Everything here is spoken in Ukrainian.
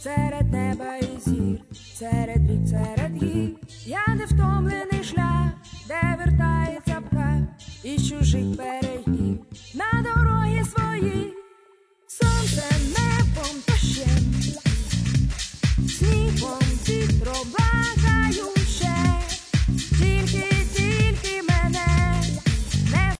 серед неба і зір, серед рік, серед гір. Я невтомлений шлях, де вертається птах із чужих берегів на дороги свої.